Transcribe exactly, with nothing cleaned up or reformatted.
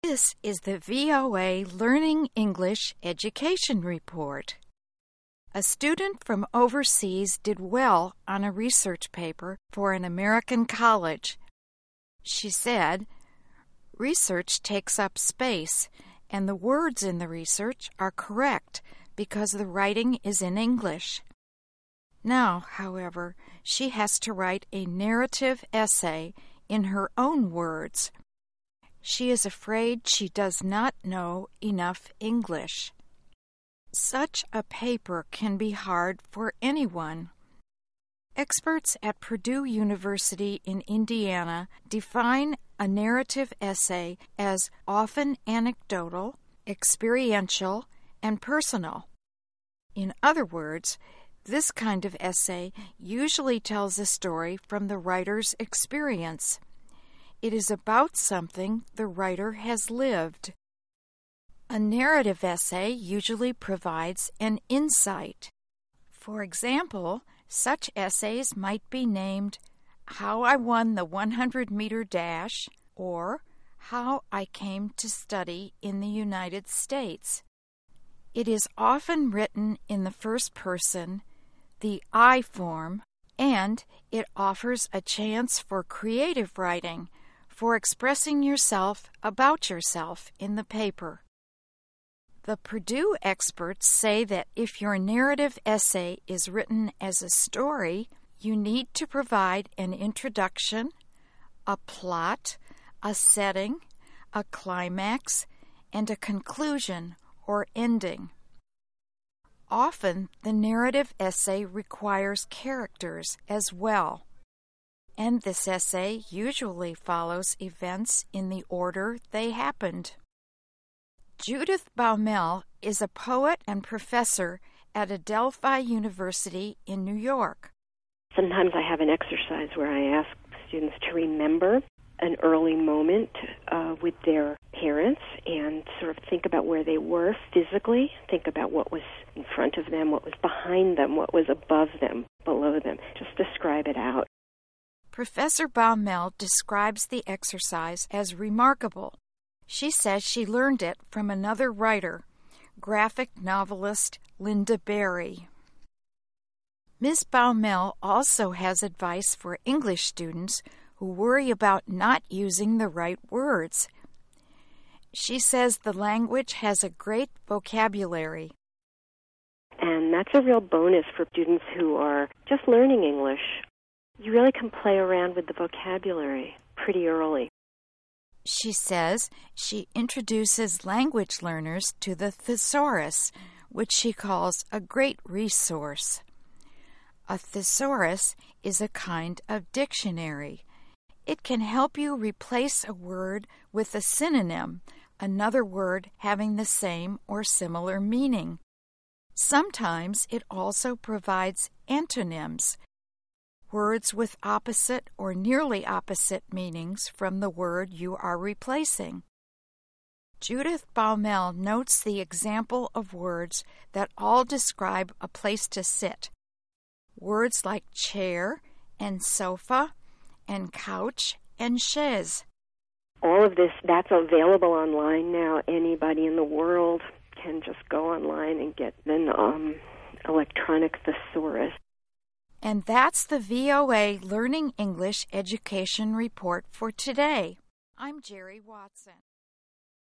This is the V O A Learning English Education Report. A student from overseas did well on a research paper for an American college. She said, "Research takes up space, and the words in the research are correct because the writing is in English." Now, however, she has to write a narrative essay in her own words. She is afraid she does not know enough English. Such a paper can be hard for anyone. Experts at Purdue University in Indiana define a narrative essay as often anecdotal, experiential, and personal. In other words, this kind of essay usually tells a story from the writer's experience. It is about something the writer has lived. A narrative essay usually provides an insight. For example, such essays might be named "How I Won the one hundred meter Dash" or "How I Came to Study in the United States." It is often written in the first person, the I form, and it offers a chance for creative writing, for expressing yourself about yourself in the paper. The Purdue experts say that if your narrative essay is written as a story, you need to provide an introduction, a plot, a setting, a climax, and a conclusion or ending. Often, the narrative essay requires characters as well, and this essay usually follows events in the order they happened. Judith Baumel is a poet and professor at Adelphi University in New York. Sometimes I have an exercise where I ask students to remember an early moment uh, with their parents and sort of think about where they were physically, think about what was in front of them, what was behind them, what was above them, below them. Just describe it out. Professor Baumel describes the exercise as remarkable. She says she learned it from another writer, graphic novelist Lynda Barry. Miz Baumel also has advice for English students who worry about not using the right words. She says the language has a great vocabulary. And that's a real bonus for students who are just learning English. You really can play around with the vocabulary pretty early. She says she introduces language learners to the thesaurus, which she calls a great resource. A thesaurus is a kind of dictionary. It can help you replace a word with a synonym, another word having the same or similar meaning. Sometimes it also provides antonyms, words with opposite or nearly opposite meanings from the word you are replacing. Judith Baumel notes the example of words that all describe a place to sit. Words like chair and sofa and couch and chaise. All of this, that's available online now. Anybody in the world can just go online and get an um, electronic thesaurus. And that's the V O A Learning English Education Report for today. I'm Jerry Watson.